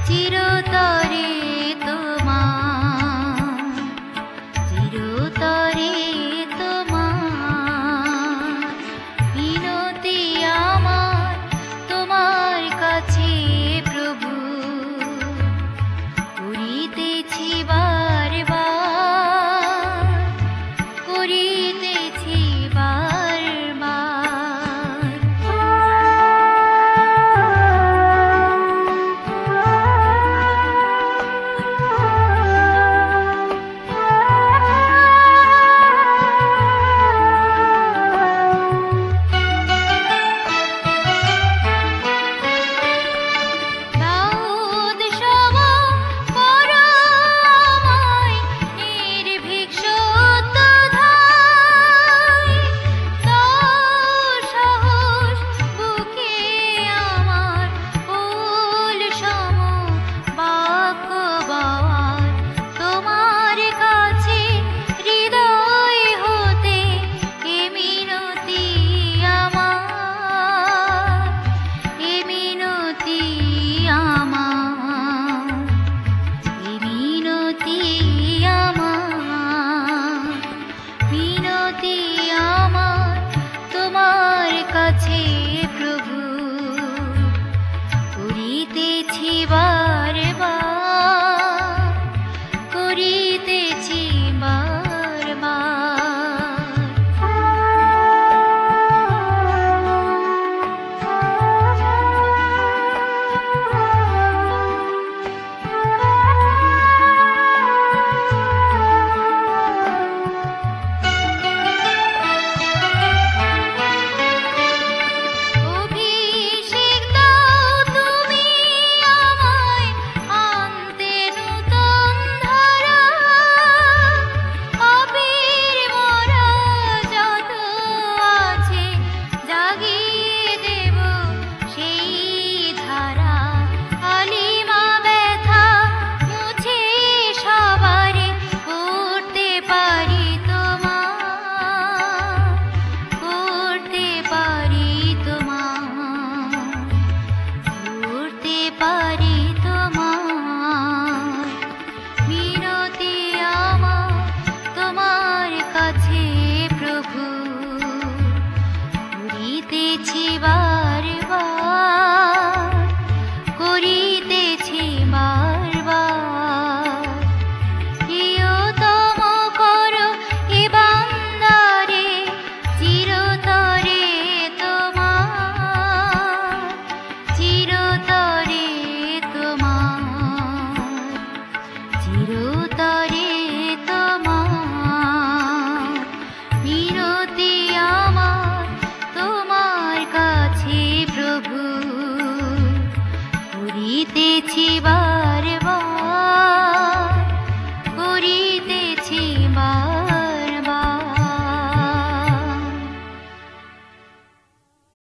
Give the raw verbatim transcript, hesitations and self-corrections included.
চিরতরে তোমার, চিরতরে তোমার বিনতি আমার তোমার কাছে প্রভু, করিতেছি বারবার, করিতেছি বারবার। দাউদ সম করমায় নির্ভীক সত্যধায়, দাও সাহস বুকে আমার ফুল সম বাক্য বলার, তোমার কাছে হৃদয় হতে এ মিনতি আমার, এ মিনতি আমার, এ মিনতি আমার, মিনতি আমার তোমার কাছে প্রভু, করিতেছি বারবার, করিতেছি অভিষেক দাও তুমি আমায় আনতে নূতন ধারা, পাপীর মরা যত আছে জাগিয়ে দেব সেই ধারা, হালিমা ব্যথা মুছে সবারে করতে পারি তোমার, করতে পারি তোমার, করতে পারি তোমার, মিনতি আমার তোমার কাছে প্রভু, করিতেছি বারবার, করিতেছি বারবার। প্রিয়তম করো এ বান্দারে চিরতরে তোমার, চিরতরে তোমার, চিরতরে তোমার, মিনতি আমার তোমার কাছে প্রভু, করিতেছি বার